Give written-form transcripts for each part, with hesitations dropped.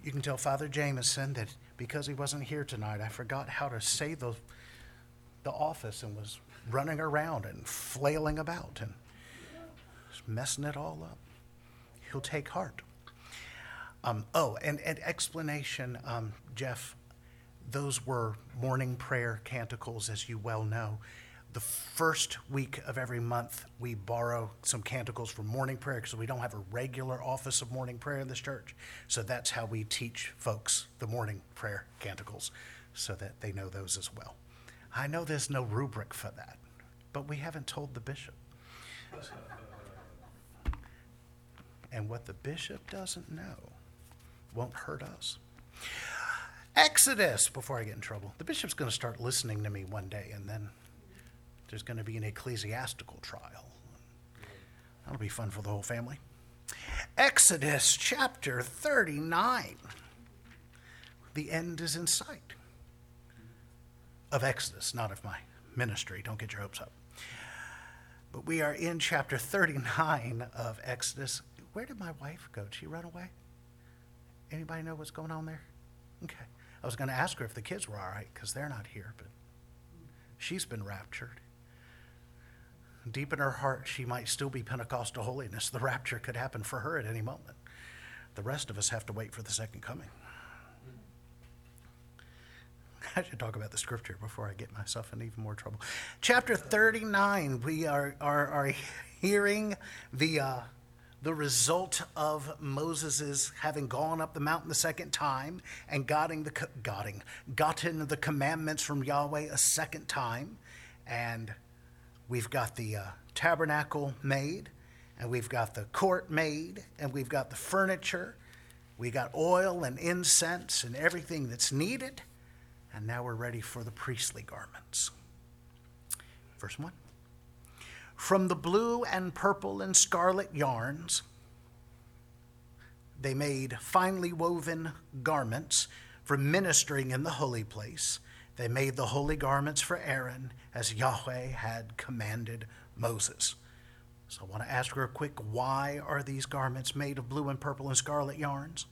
You can tell Father Jameson that because he wasn't here tonight, I forgot how to say the office and was running around and flailing about and just messing it all up. He'll take heart. And explanation, Jeff, those were morning prayer canticles, as you well know. The first week of every month, we borrow some canticles for morning prayer because we don't have a regular office of morning prayer in this church. So that's how we teach folks the morning prayer canticles, so that they know those as well. I know there's no rubric for that, but we haven't told the bishop. And what the bishop doesn't know won't hurt us. Exodus, before I get in trouble. The bishop's going to start listening to me one day, and then there's going to be an ecclesiastical trial. That'll be fun for the whole family. Exodus chapter 39. The end is in sight. Of Exodus, not of my ministry. Don't get your hopes up. But we are in chapter 39 of Exodus. Where did my wife go? Did she run away? Anybody know what's going on there? Okay. I was going to ask her if the kids were all right, because they're not here, but she's been raptured. Deep in her heart, she might still be Pentecostal holiness. The rapture could happen for her at any moment. The rest of us have to wait for the second coming. I should talk about the scripture before I get myself in even more trouble. Chapter 39, we are hearing the result of Moses' having gone up the mountain the second time and gotten the commandments from Yahweh a second time. And we've got the tabernacle made, and we've got the court made, and we've got the furniture. We got oil and incense and everything that's needed. And now we're ready for the priestly garments. Verse 1. From the blue and purple and scarlet yarns, they made finely woven garments for ministering in the holy place. They made the holy garments for Aaron, as Yahweh had commanded Moses. So I want to ask real quick, why are these garments made of blue and purple and scarlet yarns?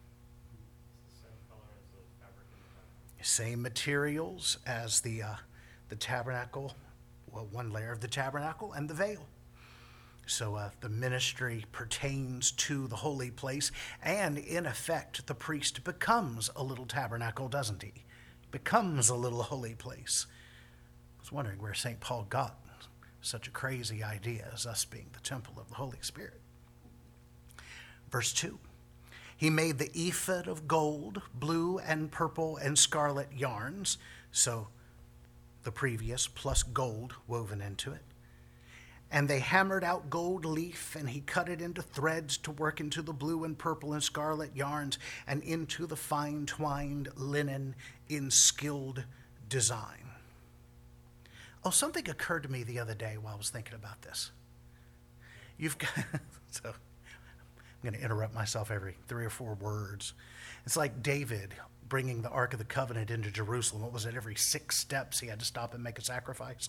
Same materials as the tabernacle, well, one layer of the tabernacle and the veil. So the ministry pertains to the holy place, and in effect, the priest becomes a little tabernacle, doesn't he? Becomes a little holy place. I was wondering where St. Paul got such a crazy idea as us being the temple of the Holy Spirit. Verse 2. He made the ephod of gold, blue and purple and scarlet yarns, so the previous plus gold woven into it. And they hammered out gold leaf, and he cut it into threads to work into the blue and purple and scarlet yarns and into the fine twined linen in skilled design. Oh, something occurred to me the other day while I was thinking about this. You've got... I'm going to interrupt myself every 3 or 4 words. It's like David bringing the Ark of the Covenant into Jerusalem. What was it? Every 6 steps he had to stop and make a sacrifice.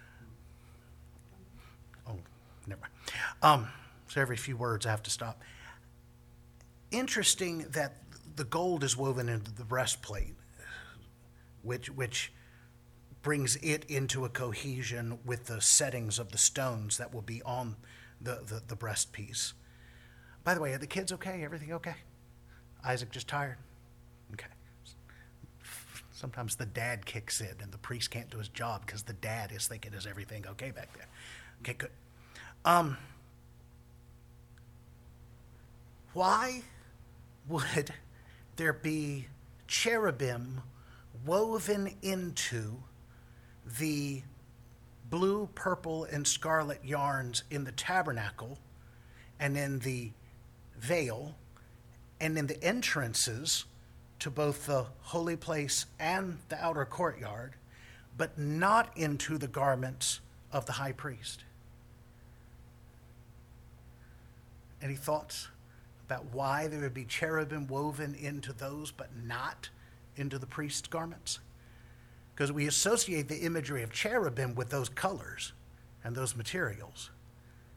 Oh, never mind. So every few words I have to stop. Interesting that the gold is woven into the breastplate, which brings it into a cohesion with the settings of the stones that will be on the breast piece. By the way, are the kids okay? Everything okay? Isaac just tired? Okay. Sometimes the dad kicks in and the priest can't do his job because the dad is thinking, is everything okay back there? Okay, good. Why would there be cherubim woven into the blue, purple, and scarlet yarns in the tabernacle and in the veil and in the entrances to both the holy place and the outer courtyard, but not into the garments of the high priest? Any thoughts about why there would be cherubim woven into those but not into the priest's garments? Because we associate the imagery of cherubim with those colors and those materials.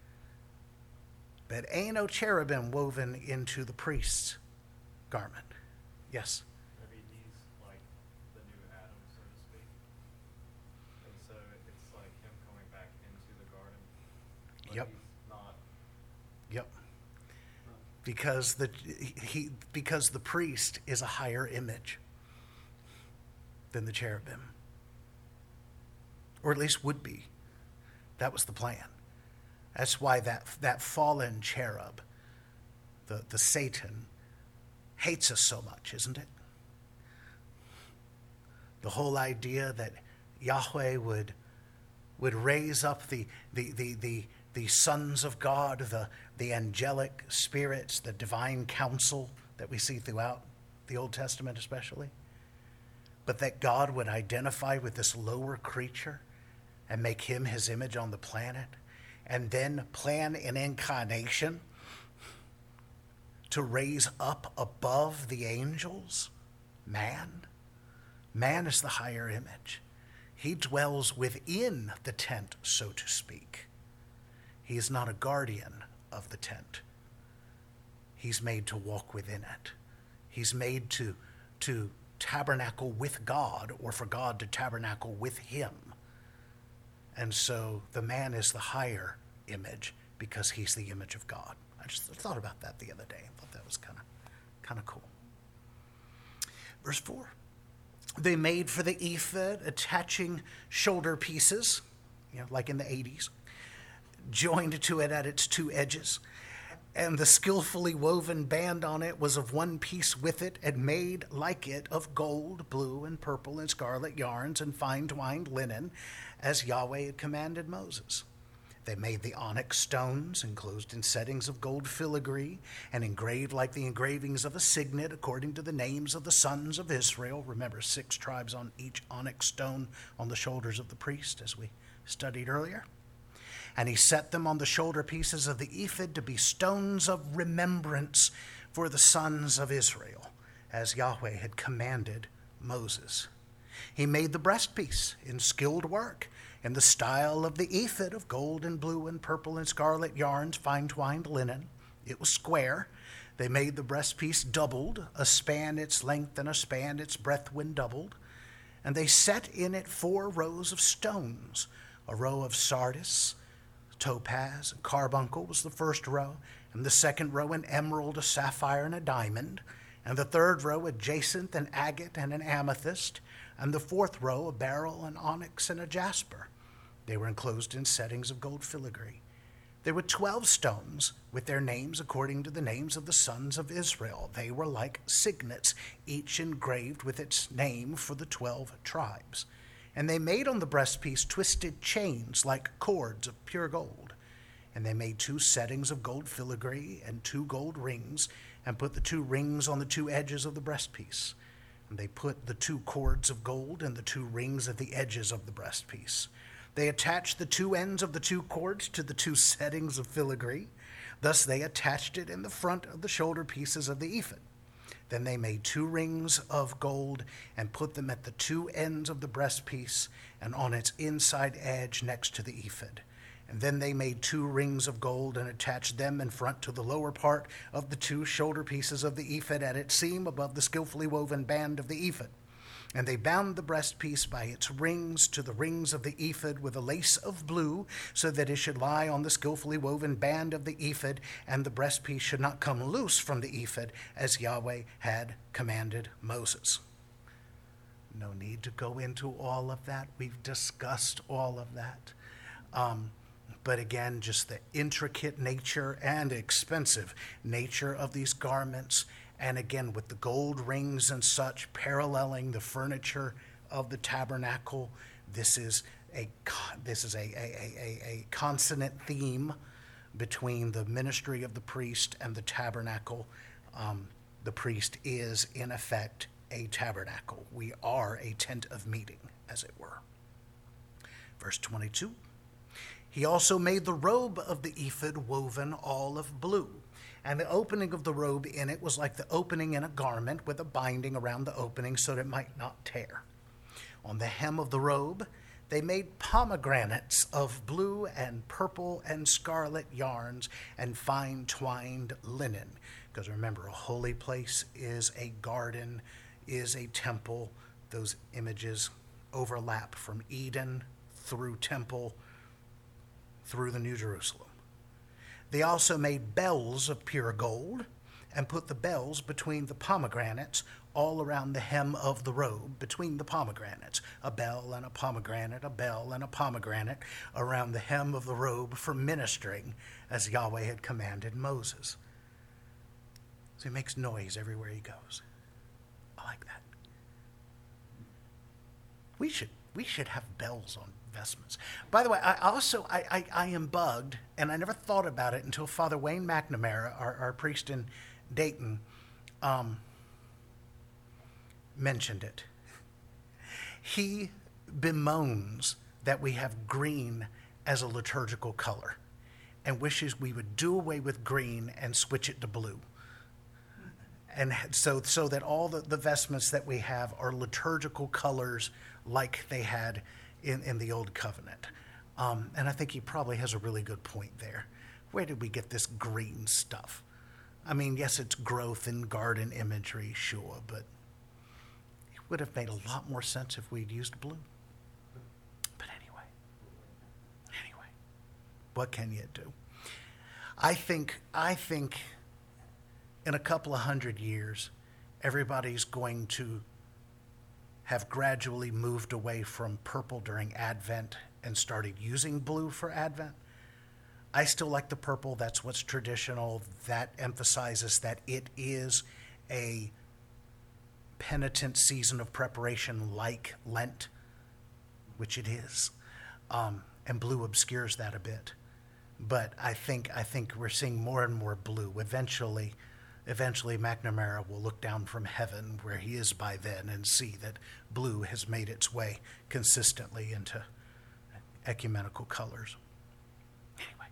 But ain't no cherubim woven into the priest's garment. Yes. Maybe he's like the new Adam, so to speak. And so it's like him coming back into the garden. But Yep. he's not. Yep. Because the priest is a higher image than the cherubim. Or at least would be. That was the plan. That's why that fallen cherub, the Satan, hates us so much, isn't it? The whole idea that Yahweh would raise up the sons of God, the angelic spirits, the divine council that we see throughout the Old Testament especially, but that God would identify with this lower creature and make him his image on the planet, and then plan an incarnation to raise up above the angels man. Man is the higher image. He dwells within the tent, so to speak. He is not a guardian of the tent. He's made to walk within it. He's made to tabernacle with God, or for God to tabernacle with him. And so the man is the higher image because he's the image of God. I just thought about that the other day. I thought that was kind of cool. Verse 4. They made for the ephod attaching shoulder pieces, like in the 80s, joined to it at its two edges. And the skillfully woven band on it was of one piece with it, and made like it of gold, blue, and purple, and scarlet yarns, and fine twined linen, as Yahweh had commanded Moses. They made the onyx stones, enclosed in settings of gold filigree, and engraved like the engravings of a signet, according to the names of the sons of Israel. Remember, 6 tribes on each onyx stone on the shoulders of the priest, as we studied earlier. And he set them on the shoulder pieces of the ephod to be stones of remembrance for the sons of Israel, as Yahweh had commanded Moses. He made the breastpiece in skilled work, in the style of the ephod, of gold and blue and purple and scarlet yarns, fine twined linen. It was square. They made the breastpiece doubled, a span its length and a span its breadth when doubled. And they set in it 4 rows of stones, a row of sardius, topaz, and carbuncle was the first row, and the second row an emerald, a sapphire, and a diamond, and the third row a jacinth, an agate, and an amethyst, and the fourth row a beryl, an onyx, and a jasper. They were enclosed in settings of gold filigree. There were 12 stones with their names according to the names of the sons of Israel. They were like signets, each engraved with its name for the 12 tribes. And they made on the breastpiece twisted chains like cords of pure gold. And they made 2 settings of gold filigree and 2 gold rings, and put the 2 rings on the 2 edges of the breastpiece. And they put the 2 cords of gold and the 2 rings at the edges of the breastpiece. They attached the 2 ends of the 2 cords to the 2 settings of filigree. Thus they attached it in the front of the shoulder pieces of the ephod. Then they made 2 rings of gold and put them at the 2 ends of the breastpiece and on its inside edge next to the ephod. And then they made 2 rings of gold and attached them in front to the lower part of the 2 shoulder pieces of the ephod at its seam above the skillfully woven band of the ephod. And they bound the breastpiece by its rings to the rings of the ephod with a lace of blue, so that it should lie on the skillfully woven band of the ephod, and the breastpiece should not come loose from the ephod, as Yahweh had commanded Moses. No need to go into all of that. We've discussed all of that. But again, just the intricate nature and expensive nature of these garments, and again with the gold rings and such paralleling the furniture of the tabernacle. This is a consonant theme between the ministry of the priest and the tabernacle. The priest is in effect a tabernacle. We are a tent of meeting, as it were. Verse 22. He also made the robe of the ephod woven all of blue. And the opening of the robe in it was like the opening in a garment, with a binding around the opening so that it might not tear. On the hem of the robe, they made pomegranates of blue and purple and scarlet yarns and fine twined linen, Because remember, a holy place is a garden, is a temple. Those images overlap from Eden through temple, through the New Jerusalem. They also made bells of pure gold and put the bells between the pomegranates all around the hem of the robe, between the pomegranates. A bell and a pomegranate, a bell and a pomegranate around the hem of the robe for ministering as Yahweh had commanded Moses. So he makes noise everywhere he goes. I like that. We should have bells on vestments. By the way, I am bugged, and I never thought about it until Father Wayne McNamara, our priest in Dayton, mentioned it. He bemoans that we have green as a liturgical color and wishes we would do away with green and switch it to blue. And so that all the vestments that we have are liturgical colors like they had in the Old Covenant. And I think he probably has a really good point there. Where did we get this green stuff? I mean, yes, it's growth in garden imagery, sure, but it would have made a lot more sense if we'd used blue. But anyway, what can you do? I think in a couple of 100 years, everybody's going to have gradually moved away from purple during Advent and started using blue for Advent. I still like the purple. That's what's traditional. That emphasizes that it is a penitent season of preparation like Lent, which it is. And blue obscures that a bit. But I think we're seeing more and more blue. Eventually McNamara will look down from heaven where he is by then and see that blue has made its way consistently into ecumenical colors. Anyway.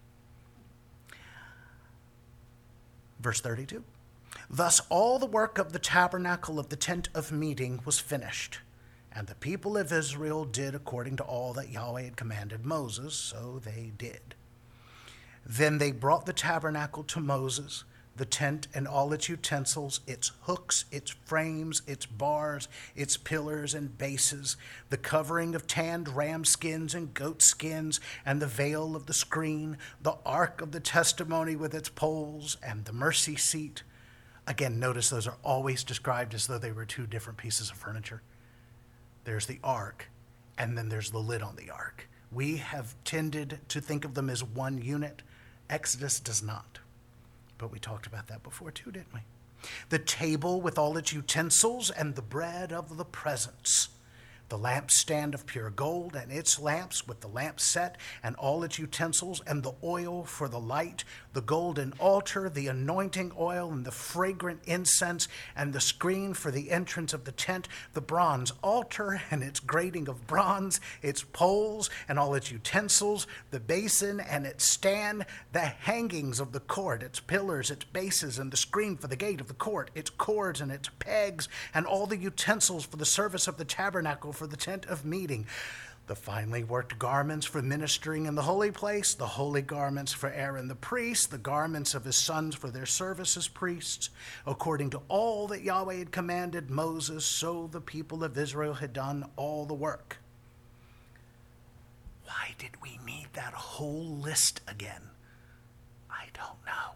Verse 32. Thus all the work of the tabernacle of the tent of meeting was finished, and the people of Israel did according to all that Yahweh had commanded Moses, so they did. Then they brought the tabernacle to Moses, the tent and all its utensils, its hooks, its frames, its bars, its pillars and bases, the covering of tanned ram skins and goat skins, and the veil of the screen, the ark of the testimony with its poles, and the mercy seat. Again, notice those are always described as though they were two different pieces of furniture. There's the ark, and then there's the lid on the ark. We have tended to think of them as one unit. Exodus does not. But we talked about that before too, didn't we? The table with all its utensils and the bread of the presence. The lampstand of pure gold and its lamps with the lamp set and all its utensils and the oil for the light, the golden altar, the anointing oil and the fragrant incense and the screen for the entrance of the tent, the bronze altar and its grating of bronze, its poles and all its utensils, the basin and its stand, the hangings of the court, its pillars, its bases and the screen for the gate of the court, its cords and its pegs and all the utensils for the service of the tabernacle for the tent of meeting, the finely worked garments for ministering in the holy place, the holy garments for Aaron the priest, the garments of his sons for their service as priests, according to all that Yahweh had commanded Moses, so the people of Israel had done all the work. Why did we need that whole list again? I don't know.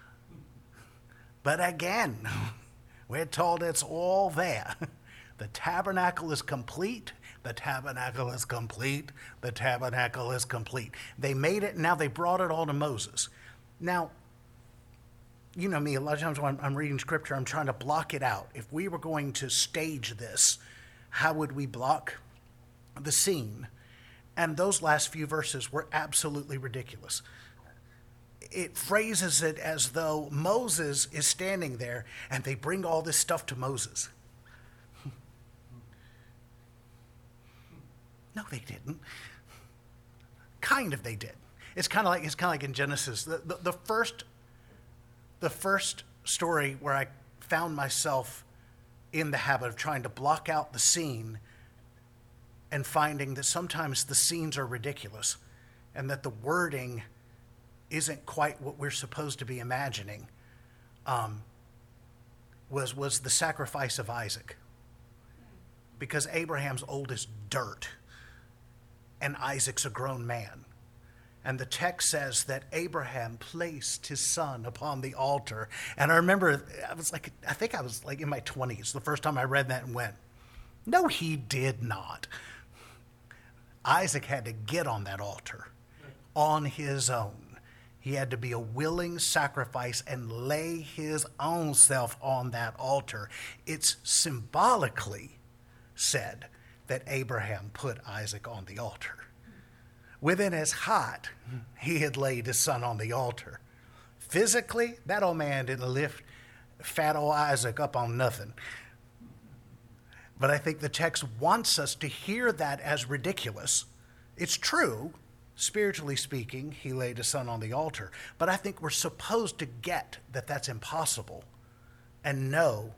But again, we're told it's all there. The tabernacle is complete. The tabernacle is complete. The tabernacle is complete. They made it, and now they brought it all to Moses. Now, you know me, a lot of times when I'm reading scripture, I'm trying to block it out. If we were going to stage this, how would we block the scene? And those last few verses were absolutely ridiculous. It phrases it as though Moses is standing there, and they bring all this stuff to Moses. No, they didn't. Kind of they did. It's kind of like in Genesis. The first story where I found myself in the habit of trying to block out the scene and finding that sometimes the scenes are ridiculous and that the wording isn't quite what we're supposed to be imagining. was the sacrifice of Isaac. Because Abraham's old as dirt, and Isaac's a grown man. And the text says that Abraham placed his son upon the altar. And I remember, I think I was like in my 20s, the first time I read that and went, no, he did not. Isaac had to get on that altar on his own. He had to be a willing sacrifice and lay his own self on that altar. It's symbolically said that Abraham put Isaac on the altar. Within his heart, he had laid his son on the altar. Physically, that old man didn't lift fat old Isaac up on nothing. But I think the text wants us to hear that as ridiculous. It's true, spiritually speaking, he laid his son on the altar. But I think we're supposed to get that that's impossible and know,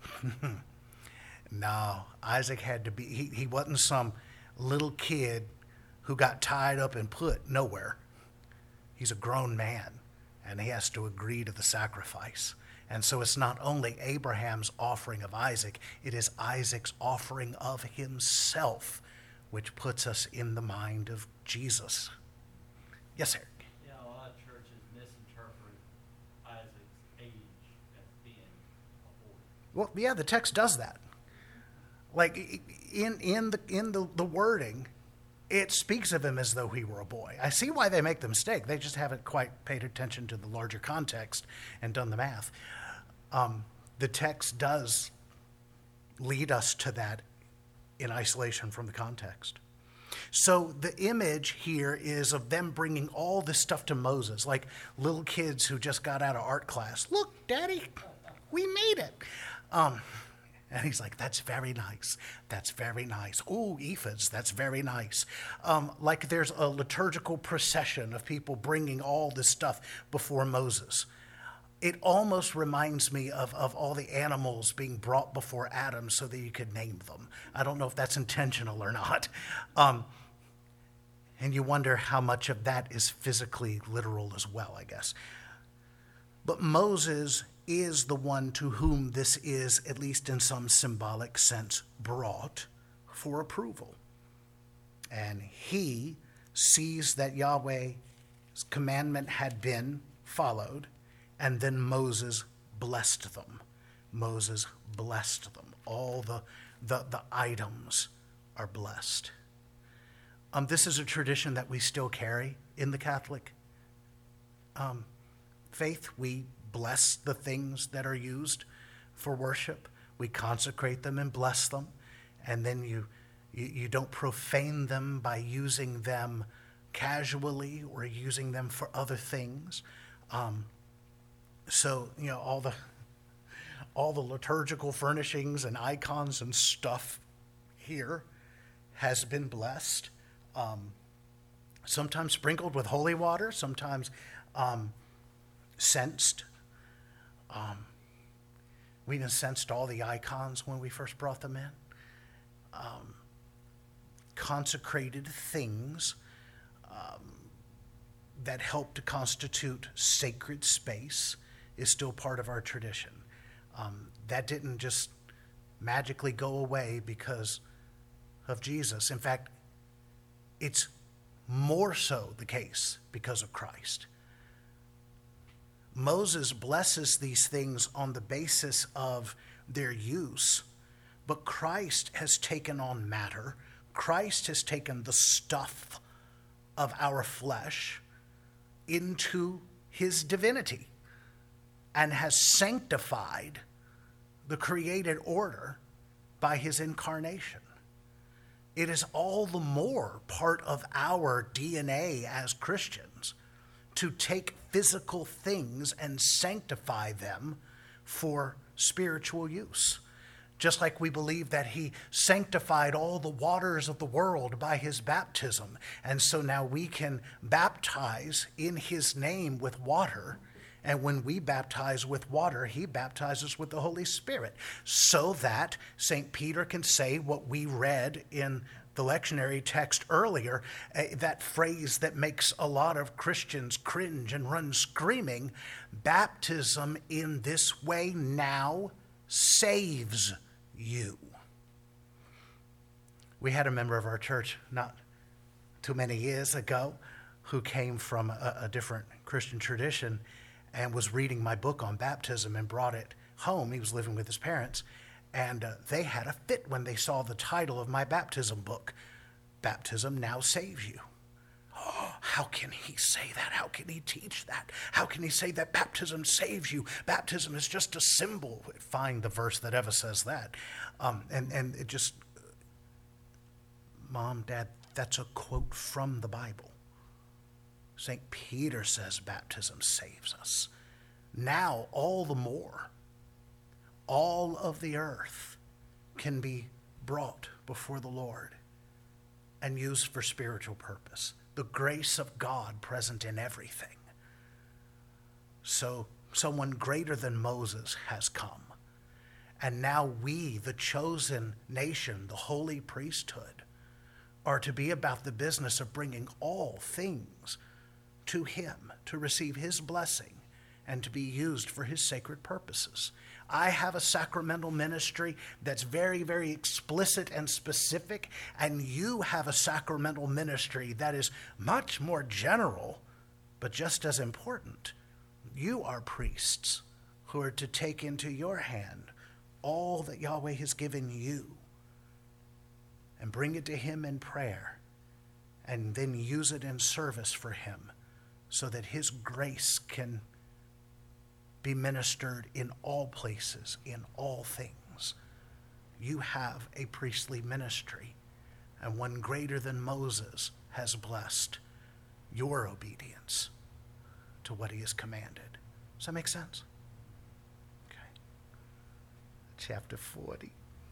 no, Isaac had to be, he wasn't some little kid who got tied up and put nowhere. He's a grown man, and he has to agree to the sacrifice. And so it's not only Abraham's offering of Isaac, it is Isaac's offering of himself, which puts us in the mind of Jesus. Yes, Eric? Yeah, a lot of churches misinterpret Isaac's age as being a boy. Well, yeah, the text does that. Like in the wording, it speaks of him as though he were a boy. I see why they make the mistake. They just haven't quite paid attention to the larger context and done the math. The text does lead us to that in isolation from the context. So the image here is of them bringing all this stuff to Moses, like little kids who just got out of art class. Look, Daddy, we made it. And he's like, that's very nice. That's very nice. Ooh, ephods, that's very nice. Like there's a liturgical procession of people bringing all this stuff before Moses. It almost reminds me of all the animals being brought before Adam so that you could name them. I don't know if that's intentional or not. And you wonder how much of that is physically literal as well, I guess. But Moses is the one to whom this is, at least in some symbolic sense, brought for approval. And he sees that Yahweh's commandment had been followed, and then Moses blessed them. Moses blessed them. All the items are blessed. This is a tradition that we still carry in the Catholic faith. We bless the things that are used for worship. We consecrate them and bless them. And then you don't profane them by using them casually or using them for other things. So, all the liturgical furnishings and icons and stuff here has been blessed. Sometimes sprinkled with holy water, sometimes censed. We even censed all the icons when we first brought them in. Consecrated things that help to constitute sacred space is still part of our tradition. That didn't just magically go away because of Jesus. In fact, it's more so the case because of Christ. Moses blesses these things on the basis of their use, but Christ has taken on matter. Christ has taken the stuff of our flesh into his divinity and has sanctified the created order by his incarnation. It is all the more part of our DNA as Christians to take physical things and sanctify them for spiritual use. Just like we believe that he sanctified all the waters of the world by his baptism. And so now we can baptize in his name with water. And when we baptize with water, he baptizes with the Holy Spirit. So that St. Peter can say what we read in the lectionary text earlier, that phrase that makes a lot of Christians cringe and run screaming, baptism in this way now saves you. We had a member of our church not too many years ago who came from a different Christian tradition and was reading my book on baptism and brought it home. He was living with his parents, and they had a fit when they saw the title of my baptism book, Baptism Now Saves You. Oh, how can he say that? How can he teach that? How can he say that baptism saves you? Baptism is just a symbol. Find the verse that ever says that. And it just, Mom, Dad, that's a quote from the Bible. St. Peter says baptism saves us. Now, all the more, all of the earth can be brought before the Lord and used for spiritual purpose. The grace of God present in everything. So someone greater than Moses has come. And now we, the chosen nation, the holy priesthood, are to be about the business of bringing all things to him, to receive his blessing, and to be used for his sacred purposes. I have a sacramental ministry that's very, very explicit and specific, and you have a sacramental ministry that is much more general, but just as important. You are priests who are to take into your hand all that Yahweh has given you and bring it to him in prayer, and then use it in service for him so that his grace can be ministered in all places, in all things. You have a priestly ministry, and one greater than Moses has blessed your obedience to what he has commanded. Does that make sense? Okay. Chapter 40.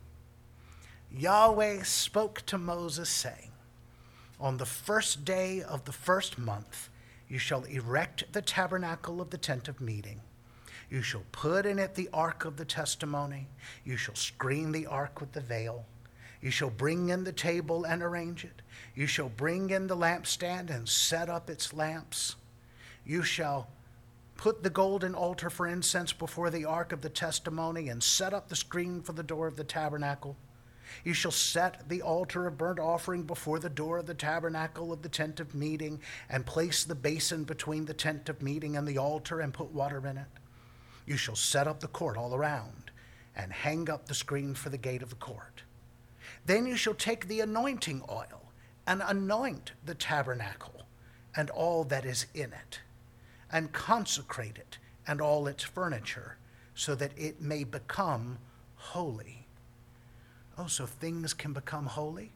Yahweh spoke to Moses, saying, on the first day of the first month, you shall erect the tabernacle of the tent of meeting. You shall put in it the ark of the testimony. You shall screen the ark with the veil. You shall bring in the table and arrange it. You shall bring in the lampstand and set up its lamps. You shall put the golden altar for incense before the ark of the testimony and set up the screen for the door of the tabernacle. You shall set the altar of burnt offering before the door of the tabernacle of the tent of meeting and place the basin between the tent of meeting and the altar and put water in it. You shall set up the court all around and hang up the screen for the gate of the court. Then you shall take the anointing oil and anoint the tabernacle and all that is in it, and consecrate it and all its furniture, so that it may become holy. Oh, so things can become holy?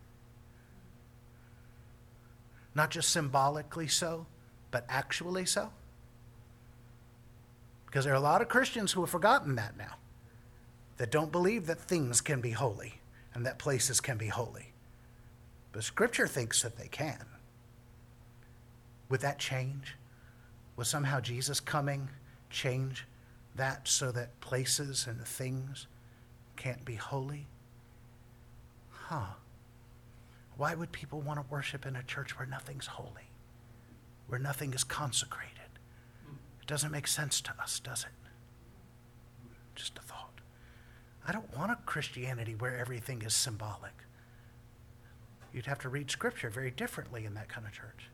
Not just symbolically so, but actually so? Because there are a lot of Christians who have forgotten that now, that don't believe that things can be holy and that places can be holy. But Scripture thinks that they can. Would that change? Would somehow Jesus coming change that so that places and things can't be holy? Why would people want to worship in a church where nothing's holy, where nothing is consecrated? It doesn't make sense to us, does it? Just a thought. I don't want a Christianity where everything is symbolic. You'd have to read Scripture very differently in that kind of church.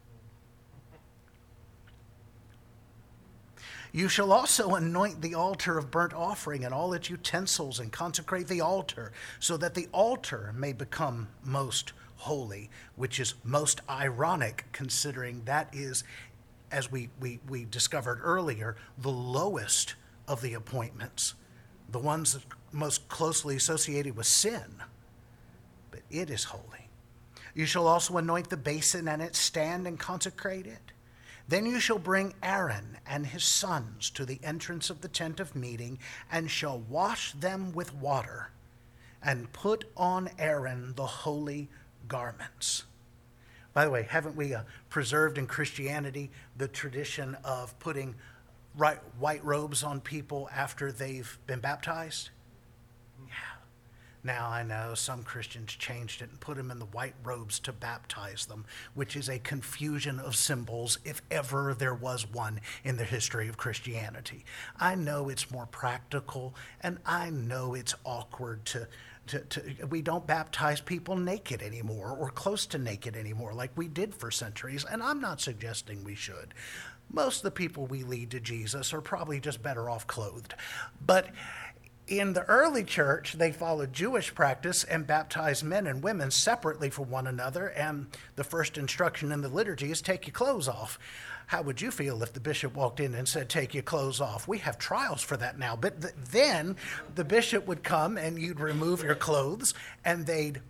You shall also anoint the altar of burnt offering and all its utensils, and consecrate the altar, so that the altar may become most holy, which is most ironic, considering that is, as we discovered earlier, the lowest of the appointments, the ones that most closely associated with sin. But it is holy. You shall also anoint the basin and its stand and consecrate it. Then you shall bring Aaron and his sons to the entrance of the tent of meeting, and shall wash them with water, and put on Aaron the holy garments. By the way, haven't we preserved in Christianity the tradition of putting white robes on people after they've been baptized? Yeah. Now, I know some Christians changed it and put them in the white robes to baptize them, which is a confusion of symbols if ever there was one in the history of Christianity. I know it's more practical, and I know it's awkward we don't baptize people naked anymore or close to naked anymore like we did for centuries, and I'm not suggesting we should. Most of the people we lead to Jesus are probably just better off clothed. But in the early church, they followed Jewish practice and baptized men and women separately from one another, and the first instruction in the liturgy is take your clothes off. How would you feel if the bishop walked in and said, take your clothes off? We have trials for that now. But then the bishop would come and you'd remove your clothes, and they'd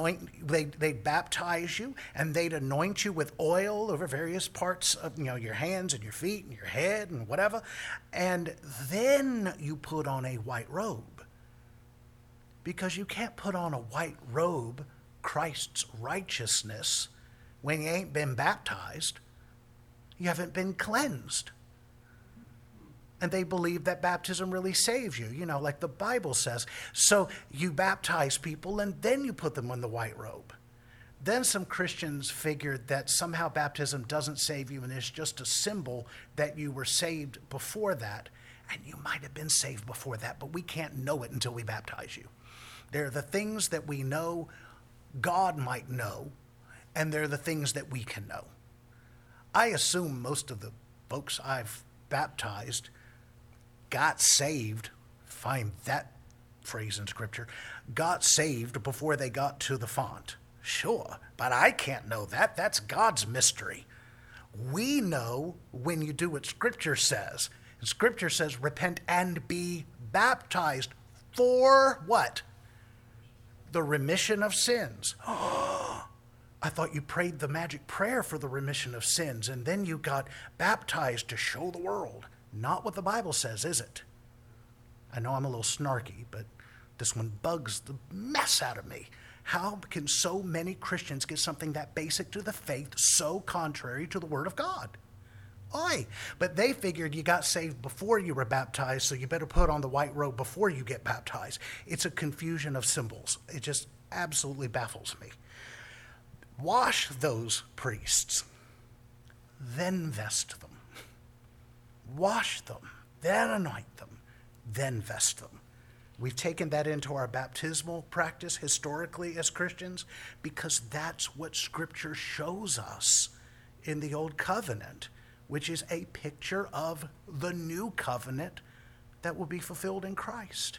baptize you, and they'd anoint you with oil over various parts of your hands and your feet and your head and whatever. And then you put on a white robe. Because you can't put on a white robe, Christ's righteousness, when you ain't been baptized. You haven't been cleansed. And they believe that baptism really saves you, like the Bible says. So you baptize people and then you put them on the white robe. Then some Christians figured that somehow baptism doesn't save you and it's just a symbol that you were saved before that. And you might have been saved before that, but we can't know it until we baptize you. There are the things that we know God might know, and there are the things that we can know. I assume most of the folks I've baptized got saved, find that phrase in Scripture, got saved before they got to the font. Sure, but I can't know that. That's God's mystery. We know when you do what Scripture says. And Scripture says, repent and be baptized for what? The remission of sins. I thought you prayed the magic prayer for the remission of sins, and then you got baptized to show the world. Not what the Bible says, is it? I know I'm a little snarky, but this one bugs the mess out of me. How can so many Christians get something that basic to the faith so contrary to the Word of God? Oy. But they figured you got saved before you were baptized, so you better put on the white robe before you get baptized. It's a confusion of symbols. It just absolutely baffles me. Wash those priests, then vest them. Wash them, then anoint them, then vest them. We've taken that into our baptismal practice historically as Christians because that's what Scripture shows us in the Old Covenant, which is a picture of the new covenant that will be fulfilled in Christ.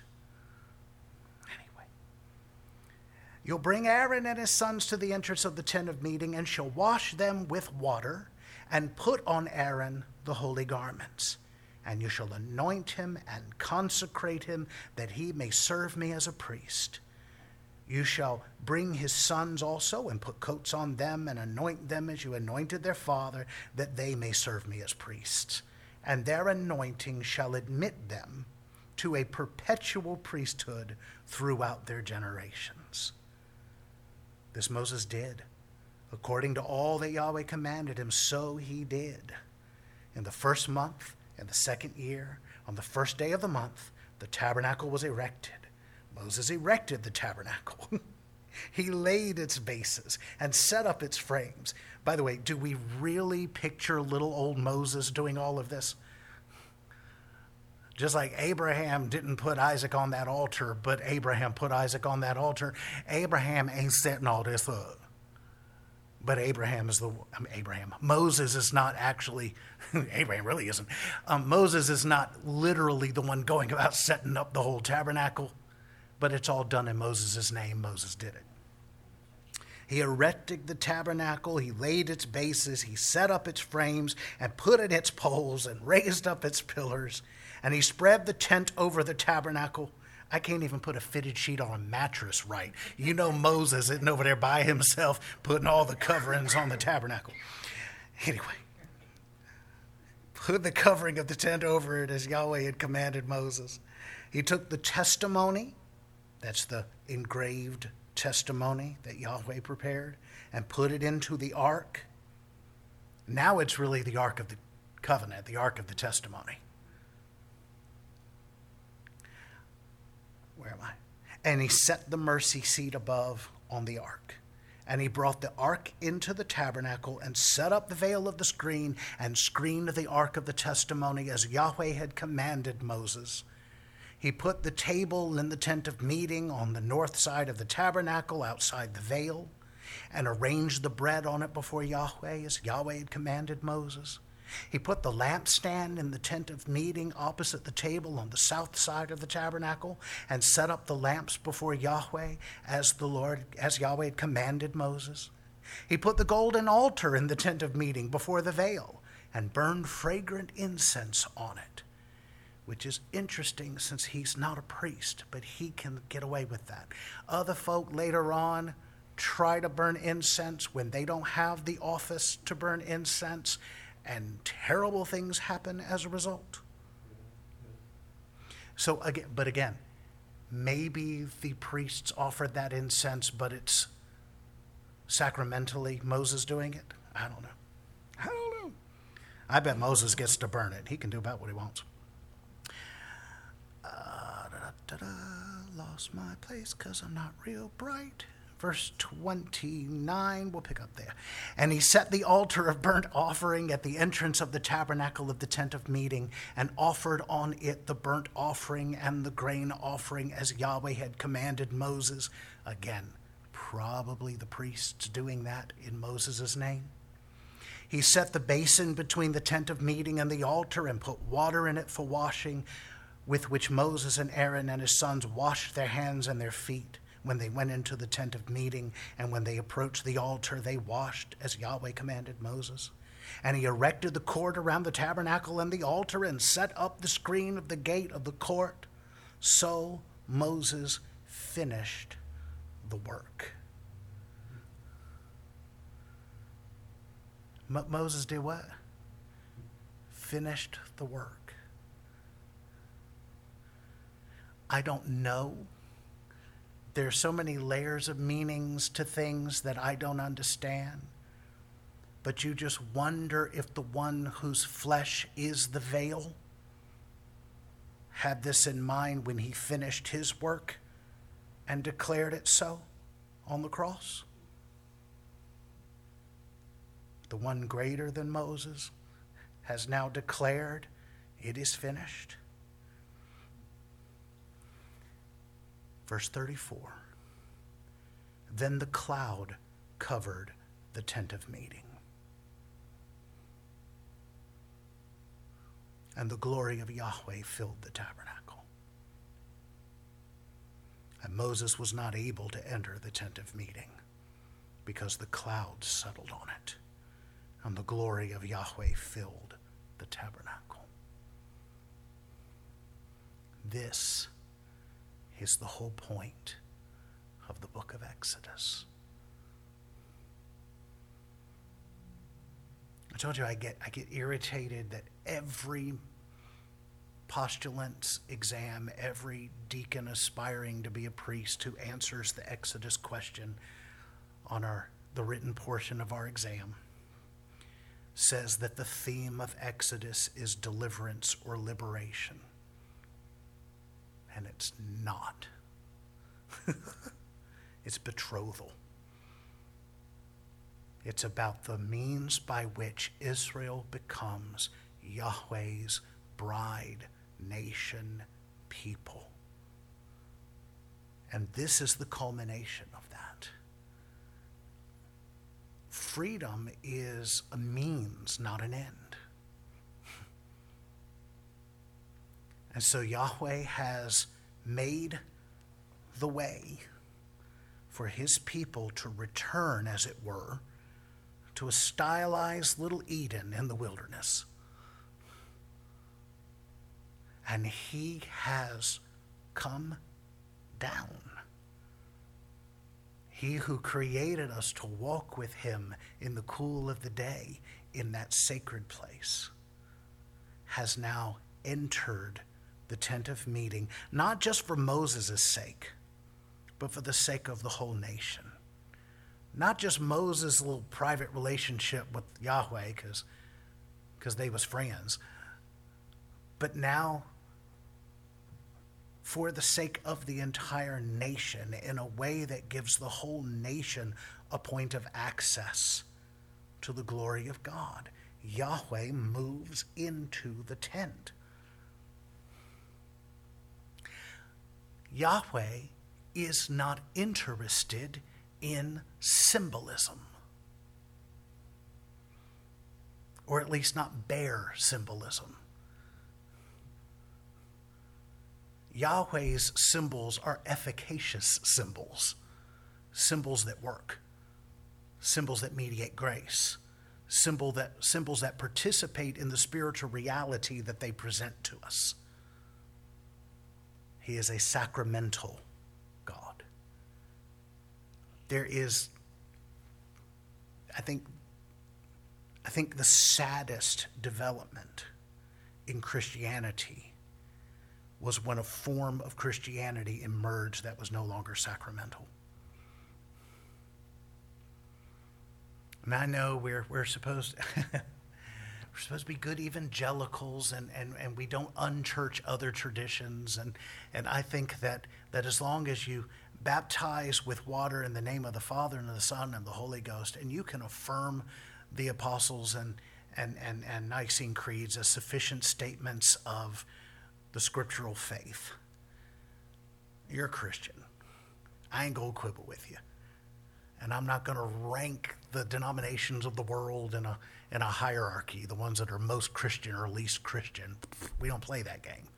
You'll bring Aaron and his sons to the entrance of the tent of meeting and shall wash them with water and put on Aaron the holy garments. And you shall anoint him and consecrate him that he may serve me as a priest. You shall bring his sons also and put coats on them and anoint them as you anointed their father, that they may serve me as priests. And their anointing shall admit them to a perpetual priesthood throughout their generations. This Moses did. According to all that Yahweh commanded him, so he did. In the first month, in the second year, on the first day of the month, the tabernacle was erected. Moses erected the tabernacle. He laid its bases and set up its frames. By the way, do we really picture little old Moses doing all of this? Just like Abraham didn't put Isaac on that altar, but Abraham put Isaac on that altar. Abraham ain't setting all this up. But Moses is not actually, Abraham really isn't. Moses is not literally the one going about setting up the whole tabernacle, but it's all done in Moses' name. Moses did it. He erected the tabernacle, he laid its bases, he set up its frames and put in its poles and raised up its pillars. And he spread the tent over the tabernacle. I can't even put a fitted sheet on a mattress right. You know Moses isn't over there by himself putting all the coverings on the tabernacle. Anyway, put the covering of the tent over it as Yahweh had commanded Moses. He took the testimony, that's the engraved testimony that Yahweh prepared, and put it into the ark. Now it's really the Ark of the Covenant, the Ark of the Testimony. Where am I? And he set the mercy seat above on the ark. And he brought the ark into the tabernacle and set up the veil of the screen and screened the ark of the testimony as Yahweh had commanded Moses. He put the table in the tent of meeting on the north side of the tabernacle outside the veil and arranged the bread on it before Yahweh as Yahweh had commanded Moses. He put the lampstand in the tent of meeting opposite the table on the south side of the tabernacle and set up the lamps before Yahweh as Yahweh had commanded Moses. He put the golden altar in the tent of meeting before the veil and burned fragrant incense on it, which is interesting since he's not a priest, but he can get away with that. Other folk later on try to burn incense when they don't have the office to burn incense, and terrible things happen as a result. So again, maybe the priests offered that incense, but it's sacramentally Moses doing it. I don't know. I bet Moses gets to burn it. He can do about what he wants. Lost my place because I'm not real bright. Verse 29, we'll pick up there. And he set the altar of burnt offering at the entrance of the tabernacle of the tent of meeting and offered on it the burnt offering and the grain offering as Yahweh had commanded Moses. Again, probably the priests doing that in Moses' name. He set the basin between the tent of meeting and the altar and put water in it for washing, with which Moses and Aaron and his sons washed their hands and their feet when they went into the tent of meeting, and when they approached the altar, they washed as Yahweh commanded Moses. And he erected the court around the tabernacle and the altar and set up the screen of the gate of the court. So Moses finished the work. Moses did what? Finished the work. I don't know. There are so many layers of meanings to things that I don't understand. But you just wonder if the one whose flesh is the veil had this in mind when he finished his work and declared it so on the cross. The one greater than Moses has now declared it is finished. Verse 34, then the cloud covered the tent of meeting, and the glory of Yahweh filled the tabernacle. And Moses was not able to enter the tent of meeting because the cloud settled on it, and the glory of Yahweh filled the tabernacle. This is the whole point of the book of Exodus. I told you I get irritated that every postulant's exam, every deacon aspiring to be a priest who answers the Exodus question on the written portion of our exam says that the theme of Exodus is deliverance or liberation. And it's not. It's betrothal. It's about the means by which Israel becomes Yahweh's bride, nation, people. And this is the culmination of that. Freedom is a means, not an end. And so Yahweh has made the way for his people to return, as it were, to a stylized little Eden in the wilderness. And he has come down. He who created us to walk with him in the cool of the day in that sacred place has now entered the tent of meeting, not just for Moses' sake, but for the sake of the whole nation. Not just Moses' little private relationship with Yahweh, because they was friends, but now for the sake of the entire nation in a way that gives the whole nation a point of access to the glory of God. Yahweh moves into the tent. Yahweh is not interested in symbolism, or at least not bare symbolism. Yahweh's symbols are efficacious symbols, symbols that work, symbols that mediate grace, symbols that participate in the spiritual reality that they present to us. He is a sacramental God. There is, I think the saddest development in Christianity was when a form of Christianity emerged that was no longer sacramental. And I know we're supposed we're supposed to be good evangelicals, and we don't unchurch other traditions, and I think that as long as you baptize with water in the name of the Father and of the Son and the Holy Ghost, and you can affirm the apostles and Nicene creeds as sufficient statements of the scriptural faith, you're a Christian. I ain't gonna quibble with you. And I'm not going to rank the denominations of the world in a hierarchy, the ones that are most Christian or least Christian. We don't play that game.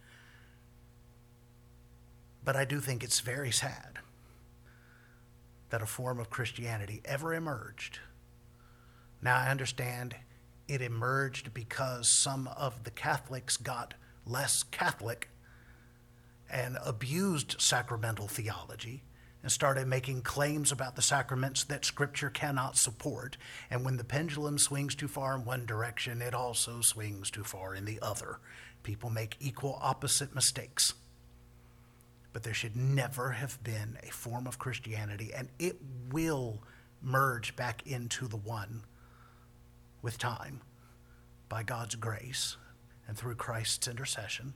But I do think it's very sad that a form of Christianity ever emerged. Now, I understand it emerged because some of the Catholics got less Catholic and abused sacramental theology and started making claims about the sacraments that Scripture cannot support. And when the pendulum swings too far in one direction, it also swings too far in the other. People make equal opposite mistakes. But there should never have been a form of Christianity, and it will merge back into the one with time by God's grace and through Christ's intercession.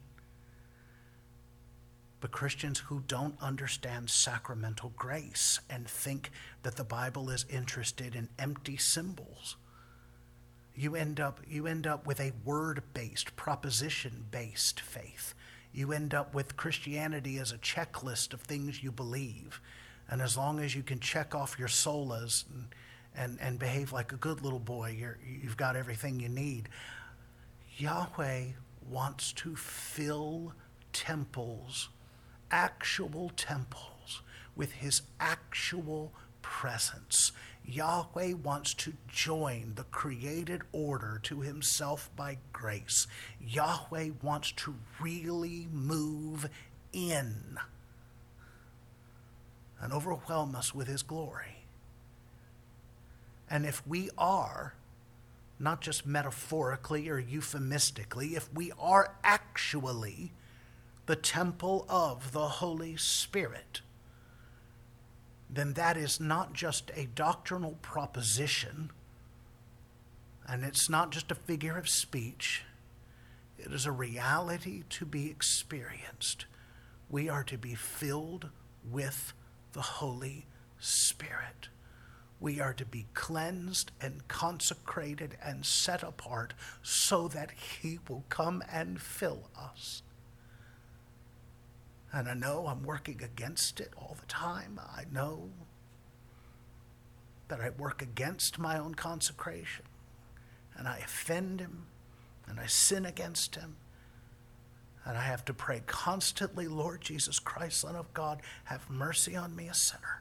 But Christians who don't understand sacramental grace and think that the Bible is interested in empty symbols, you end up with a word-based, proposition-based faith. You end up with Christianity as a checklist of things you believe. And as long as you can check off your solas and behave like a good little boy, you've got everything you need. Yahweh wants to fill temples, actual temples, with his actual presence. Yahweh wants to join the created order to himself by grace. Yahweh wants to really move in and overwhelm us with his glory. And if we are, not just metaphorically or euphemistically, if we are actually the temple of the Holy Spirit, then that is not just a doctrinal proposition, and it's not just a figure of speech. It is a reality to be experienced. We are to be filled with the Holy Spirit. We are to be cleansed and consecrated and set apart so that he will come and fill us. And I know I'm working against it all the time. I know that I work against my own consecration, and I offend him, and I sin against him. And I have to pray constantly, Lord Jesus Christ, Son of God, have mercy on me, a sinner.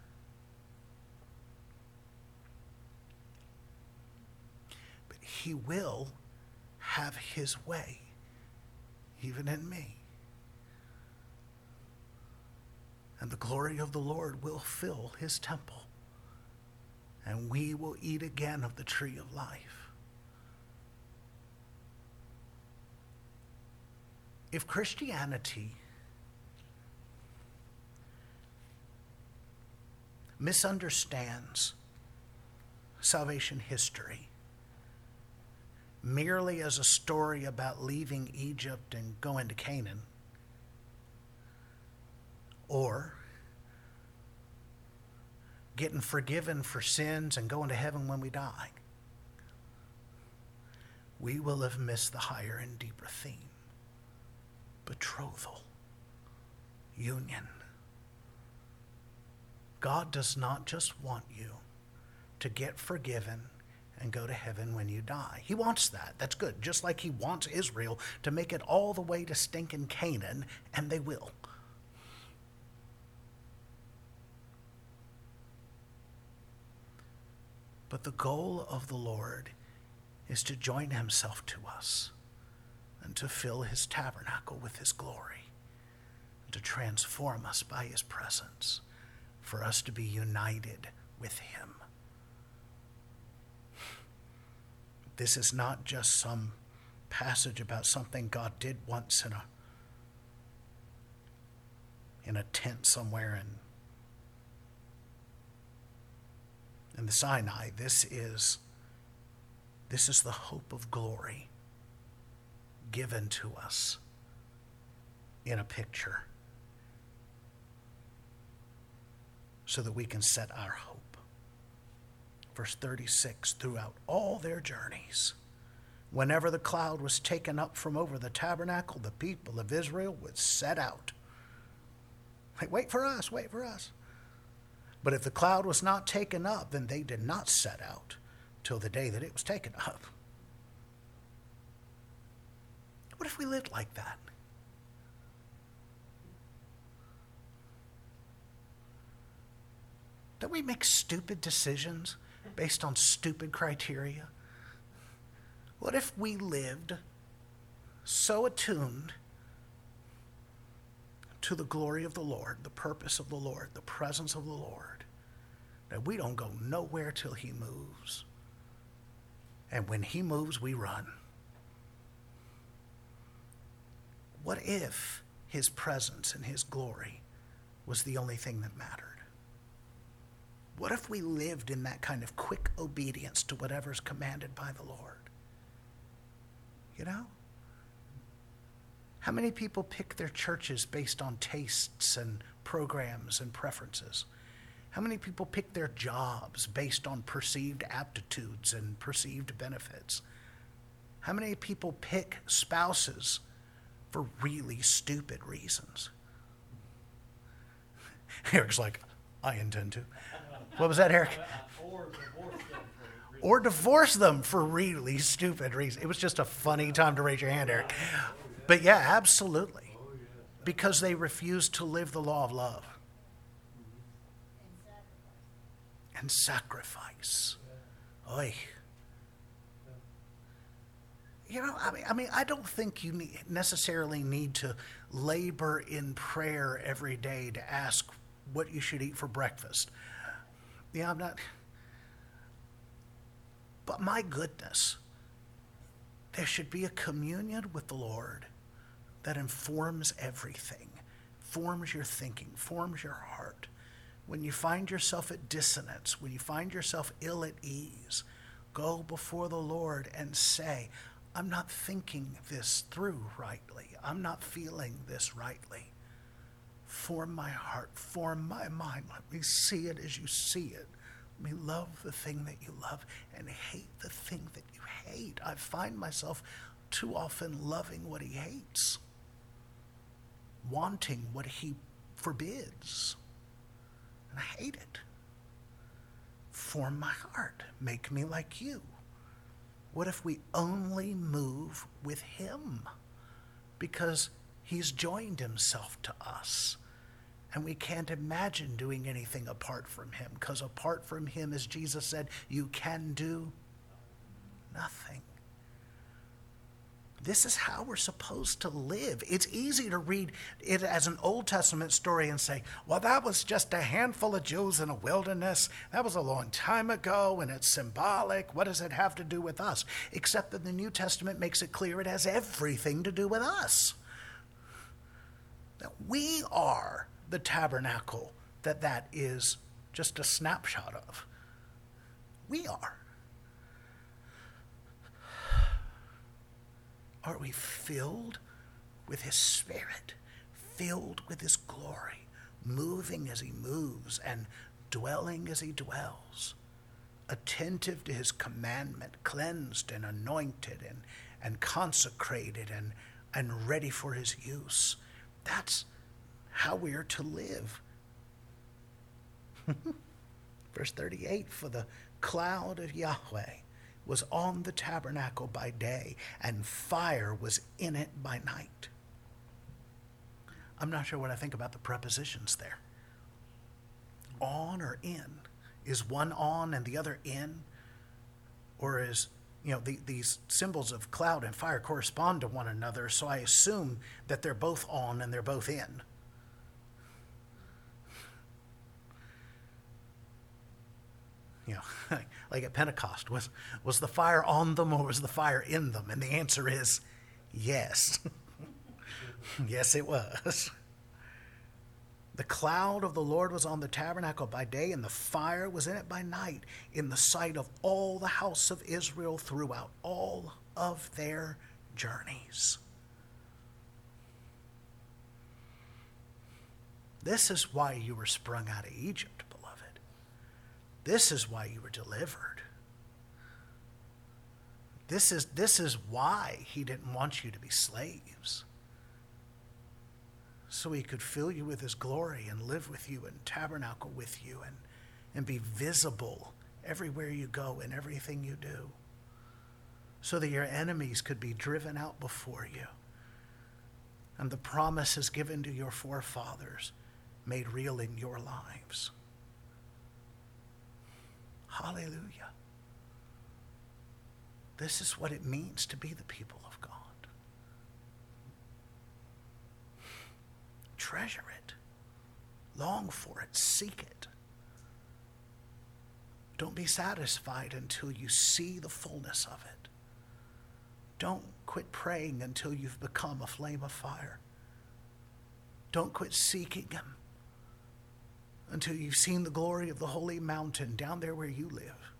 But he will have his way, even in me. And the glory of the Lord will fill his temple. And we will eat again of the tree of life. If Christianity misunderstands salvation history merely as a story about leaving Egypt and going to Canaan, or getting forgiven for sins and going to heaven when we die, we will have missed the higher and deeper theme. Betrothal. Union. God does not just want you to get forgiven and go to heaven when you die. He wants that. That's good. Just like he wants Israel to make it all the way to stinking Canaan, and they will. But the goal of the Lord is to join himself to us and to fill his tabernacle with his glory, and to transform us by his presence, for us to be united with him. This is not just some passage about something God did once in a tent somewhere in the Sinai. This is the hope of glory given to us in a picture so that we can set our hope. Verse 36, throughout all their journeys, whenever the cloud was taken up from over the tabernacle, the people of Israel would set out. Like, wait for us, wait for us. But if the cloud was not taken up, then they did not set out till the day that it was taken up. What if we lived like that? Don't we make stupid decisions based on stupid criteria? What if we lived so attuned to the glory of the Lord, the purpose of the Lord, the presence of the Lord, that we don't go nowhere till he moves? And when he moves, we run. What if his presence and his glory was the only thing that mattered? What if we lived in that kind of quick obedience to whatever's commanded by the Lord? You know? How many people pick their churches based on tastes and programs and preferences? How many people pick their jobs based on perceived aptitudes and perceived benefits? How many people pick spouses for really stupid reasons? Eric's like, I intend to. What was that, Eric? Or divorce them for really stupid reasons. It was just a funny time to raise your hand, Eric. But yeah, absolutely. Because they refused to live the law of love. And sacrifice. Oy. You know, I mean, I don't think you necessarily need to labor in prayer every day to ask what you should eat for breakfast. Yeah, I'm not. But my goodness, there should be a communion with the Lord that informs everything, forms your thinking, forms your heart. When you find yourself at dissonance, when you find yourself ill at ease, go before the Lord and say, I'm not thinking this through rightly. I'm not feeling this rightly. Form my heart, form my mind. Let me see it as you see it. Let me love the thing that you love and hate the thing that you hate. I find myself too often loving what he hates, wanting what he forbids. And I hate it. Form my heart. Make me like you. What if we only move with him? Because he's joined himself to us. And we can't imagine doing anything apart from him. Because apart from him, as Jesus said, you can do nothing. This is how we're supposed to live. It's easy to read it as an Old Testament story and say, well, that was just a handful of Jews in a wilderness. That was a long time ago, and it's symbolic. What does it have to do with us? Except that the New Testament makes it clear it has everything to do with us. That we are the tabernacle that is just a snapshot of. We are. Are we filled with his Spirit, filled with his glory, moving as he moves and dwelling as he dwells, attentive to his commandment, cleansed and anointed and consecrated and ready for his use. That's how we are to live. Verse 38, for the cloud of Yahweh was on the tabernacle by day, and fire was in it by night. I'm not sure what I think about the prepositions there. On or in? Is one on and the other in? Or is, these symbols of cloud and fire correspond to one another, so I assume that they're both on and they're both in. Like at Pentecost, was the fire on them or was the fire in them? And the answer is yes. Yes, it was. The cloud of the Lord was on the tabernacle by day, and the fire was in it by night, in the sight of all the house of Israel throughout all of their journeys. This is why you were sprung out of Egypt, beloved. This is why you were delivered. This is why he didn't want you to be slaves. So he could fill you with his glory and live with you and tabernacle with you and be visible everywhere you go and everything you do. So that your enemies could be driven out before you. And the promises given to your forefathers made real in your lives. Hallelujah. This is what it means to be the people of God. Treasure it. Long for it. Seek it. Don't be satisfied until you see the fullness of it. Don't quit praying until you've become a flame of fire. Don't quit seeking him until you've seen the glory of the holy mountain down there where you live.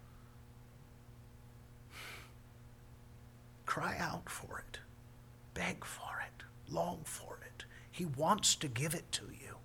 Cry out for it. Beg for it. Long for it. He wants to give it to you.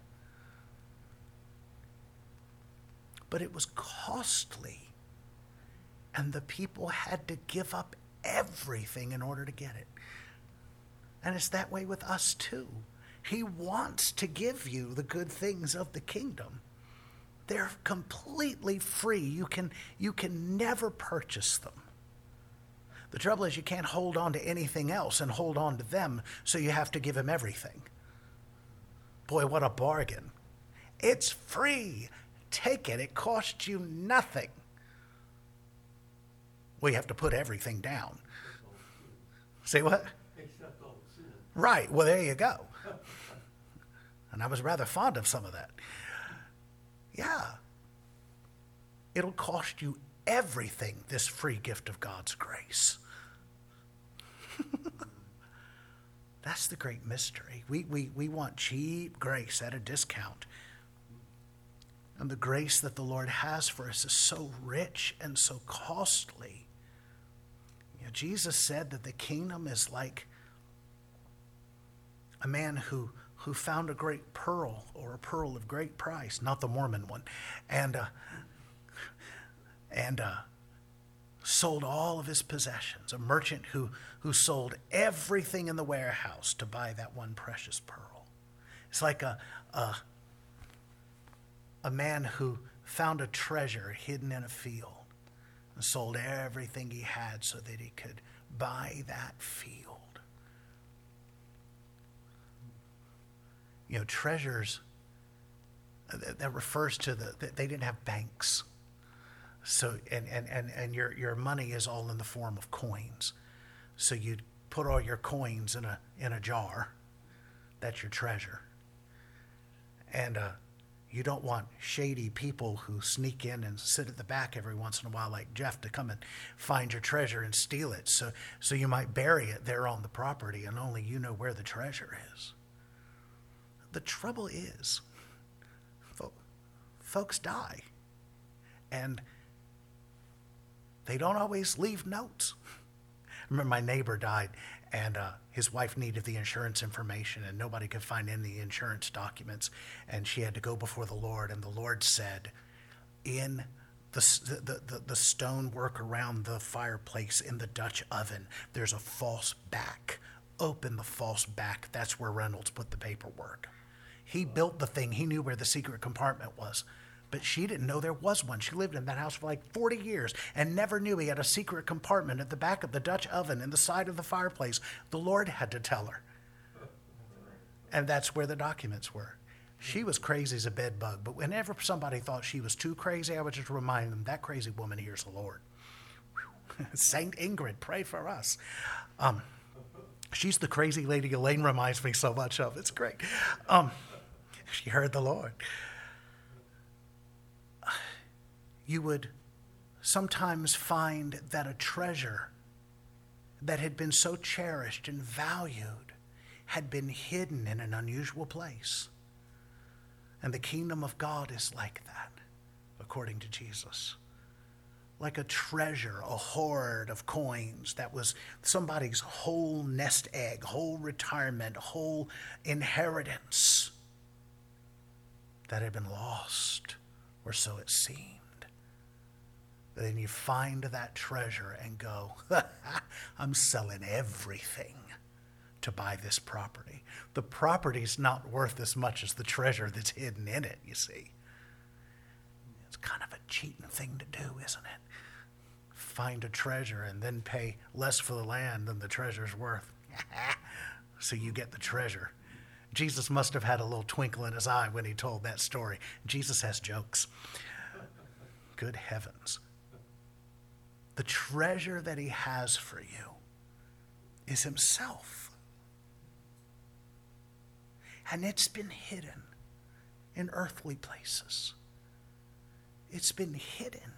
But it was costly, and the people had to give up everything in order to get it. And it's that way with us too. He wants to give you the good things of the kingdom. They're completely free. You can never purchase them. The trouble is you can't hold on to anything else and hold on to them, so you have to give him everything. Boy, what a bargain. It's free. Take it. It costs you nothing. Well, you have to put everything down. Say what? Except all sin. Right. Well, there you go. And I was rather fond of some of that. Yeah. It'll cost you everything, this free gift of God's grace. That's the great mystery. We want cheap grace at a discount. And the grace that the Lord has for us is so rich and so costly. You know, Jesus said that the kingdom is like a man who found a great pearl, or a pearl of great price, not the Mormon one, and sold all of his possessions. A merchant who sold everything in the warehouse to buy that one precious pearl. It's like a man who found a treasure hidden in a field and sold everything he had so that he could buy that field. You know, treasures, that refers to they didn't have banks. So, and your money is all in the form of coins. So you put all your coins in a jar. That's your treasure. And you don't want shady people who sneak in and sit at the back every once in a while, like Jeff, to come and find your treasure and steal it. So you might bury it there on the property, and only you know where the treasure is. The trouble is, folks die, and they don't always leave notes. I remember my neighbor died, And his wife needed the insurance information, and nobody could find any insurance documents. And she had to go before the Lord, and the Lord said, in the stonework around the fireplace in the Dutch oven, there's a false back. Open the false back. That's where Reynolds put the paperwork. He built the thing. He knew where the secret compartment was. But she didn't know there was one. She lived in that house for like 40 years and never knew he had a secret compartment at the back of the Dutch oven in the side of the fireplace. The Lord had to tell her. And that's where the documents were. She was crazy as a bed bug, but whenever somebody thought she was too crazy, I would just remind them, that crazy woman hears the Lord. Saint Ingrid, pray for us. She's the crazy lady Elaine reminds me so much of. It's great. She heard the Lord. You would sometimes find that a treasure that had been so cherished and valued had been hidden in an unusual place. And the kingdom of God is like that, according to Jesus. Like a treasure, a hoard of coins that was somebody's whole nest egg, whole retirement, whole inheritance that had been lost, or so it seemed. Then you find that treasure and go, I'm selling everything to buy this property. The property's not worth as much as the treasure that's hidden in it, you see. It's kind of a cheating thing to do, isn't it? Find a treasure and then pay less for the land than the treasure's worth. So you get the treasure. Jesus must have had a little twinkle in his eye when he told that story. Jesus has jokes. Good heavens. The treasure that he has for you is himself. And it's been hidden in earthly places. It's been hidden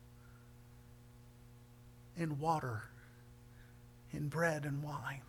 in water, in bread and wine,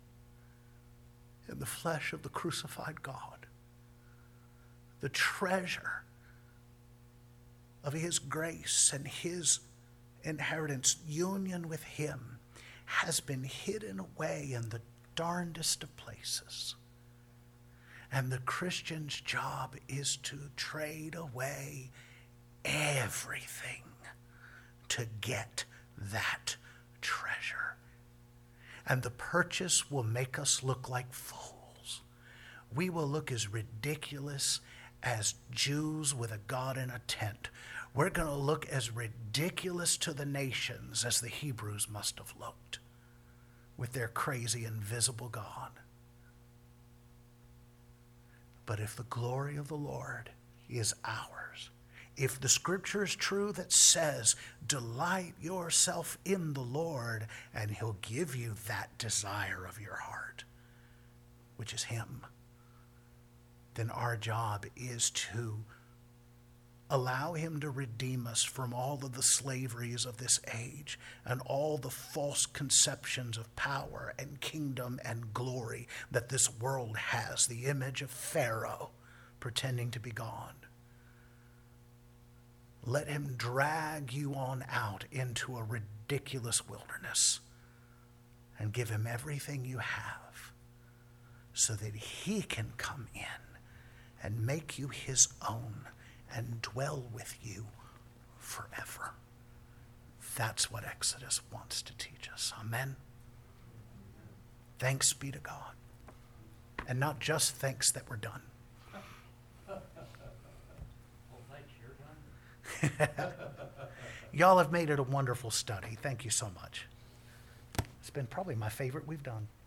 in the flesh of the crucified God. The treasure of his grace and his inheritance, union with him, has been hidden away in the darndest of places. And the Christian's job is to trade away everything to get that treasure. And the purchase will make us look like fools. We will look as ridiculous as Jews with a God in a tent. We're going to look as ridiculous to the nations as the Hebrews must have looked with their crazy invisible God. But if the glory of the Lord is ours, if the scripture is true that says, delight yourself in the Lord, and he'll give you that desire of your heart, which is him, then our job is to allow him to redeem us from all of the slaveries of this age and all the false conceptions of power and kingdom and glory that this world has, the image of Pharaoh pretending to be God. Let him drag you on out into a ridiculous wilderness and give him everything you have so that he can come in and make you his own and dwell with you forever. That's what Exodus wants to teach us. Amen. Thanks be to God. And not just thanks that we're done. Well, thanks, you're done. Y'all have made it a wonderful study. Thank you so much. It's been probably my favorite we've done.